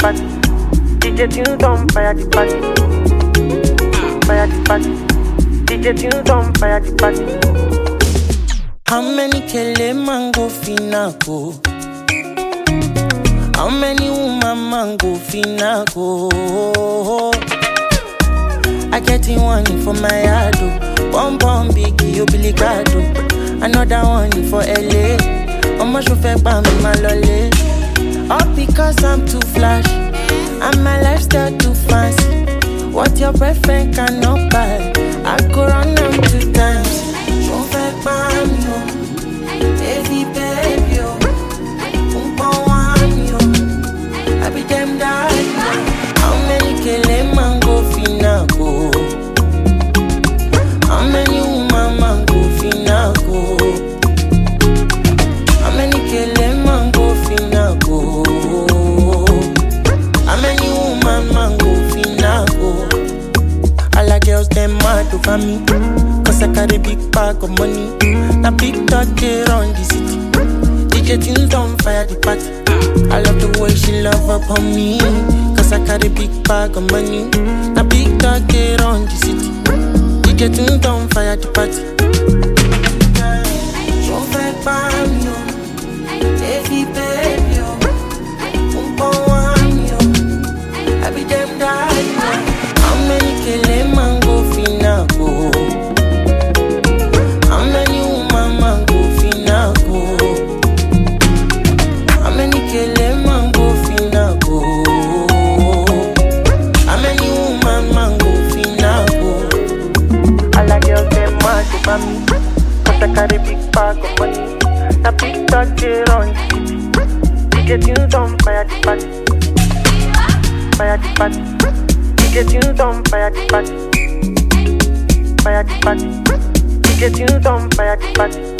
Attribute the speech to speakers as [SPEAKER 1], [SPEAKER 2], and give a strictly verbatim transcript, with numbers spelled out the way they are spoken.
[SPEAKER 1] party. D J tunes on fire the party. Fire the party. D J tunes on fire the party.
[SPEAKER 2] How many kele mango finago? How many woman mango finago? I get in one for my yard, one bomb biggie, you Billy Gado. Another one for L A. I'ma show fake by me my lolly. All because I'm too flash, and my lifestyle too fancy. What your boyfriend cannot buy, I go run them two times. Show fake by me, baby baby, umpa one yo. I be them die. How many kele mango finago? How many woman mango finago? How many kele mango finago? How many woman mango finago? All the girls them mad over me, cause I carry big bag of money. Na big daddy run the city. D J tunes on fire the party. I love the way she love upon me, cause I carry big bag of money. Na big daddy run the city. D J tunes on fire the party. So fake bam yo, baby baby yo, umpa one yo. I be them die. How many kele mango finago? How many woman mango finago? How many kele mango finago? How many woman mango finago?
[SPEAKER 1] All the girls them mad over me, cause I carry big bag of money. Na big daddy run the city. D J tunes on fire the party. Fire the party. D J tunes on fire the party. Fire the party. D J tunes on fire the party.